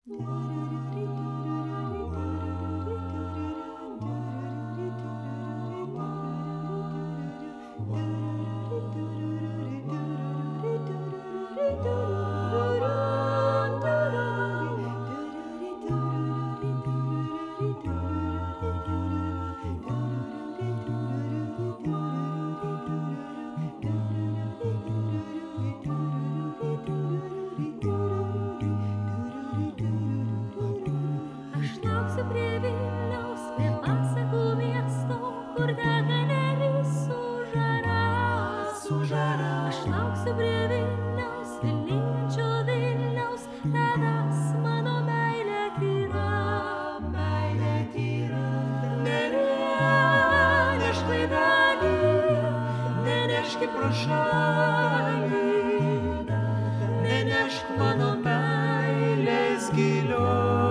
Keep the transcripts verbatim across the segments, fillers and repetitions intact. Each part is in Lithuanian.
Prie Vilniaus, prie pasakų miesto, kur teka Neris su žara. Su žara. Aš lauksiu prie Vilniaus, Vilniečio Vilniaus, tavęs mano meilė tyra. Meilė tyra. Nenešk laivelį, neneški pro šalį, nenešk mano meilės gilios.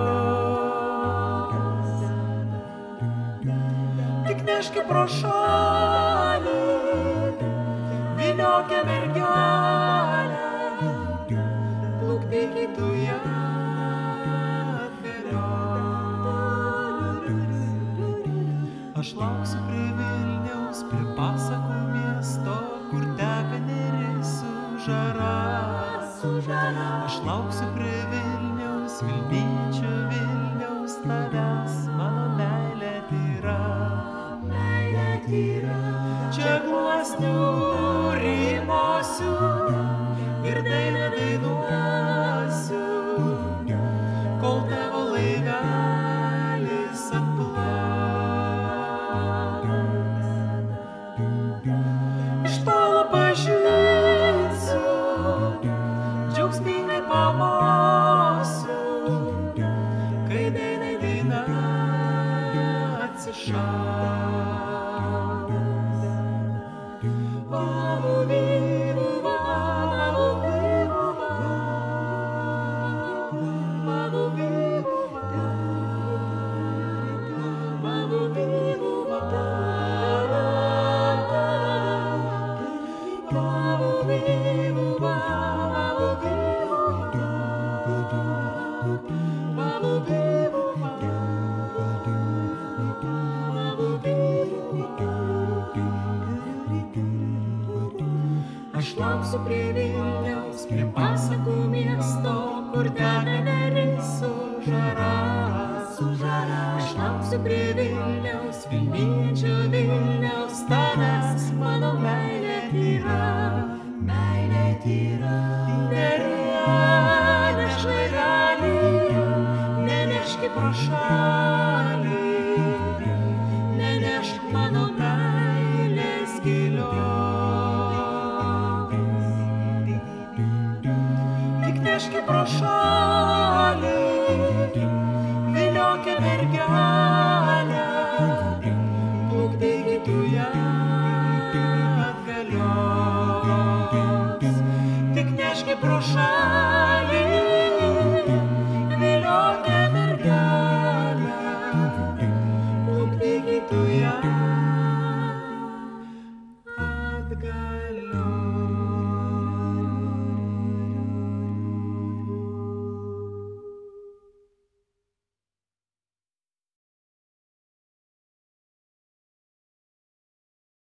Neški pro šalį, viliokę mergelę, plukdyk į tu ją atvirios. Aš lauksiu prie Vilniaus, prie pasakų miesto, kur teka Neris su žara. Aš lauksiu prie Vilniaus, Vilniečio Vilniaus, tavęs mano meilė tyra. Čia gluosnių rymosiu ir dainą dainuosiu, kol tavo laivelis atplauks. Iš tolo pažinsiu, džiaugsmingai pamosiu, kai dainai daina atsišauks. Aš lauksiu prie Vilniaus, prie pasakų miesto, kur teka Neris su žara. Aš lauksiu prie Vilniaus, Vilniečio Vilniaus, tavęs mano meilė tyra. Meilė tyra. Nenešk laivelį, neneški pro šalį, nenešk mano meilės gilios. Neški pro šalį, viliokę mergelę, plukdyk į tu ją atgalios. Tik neški pro šalį.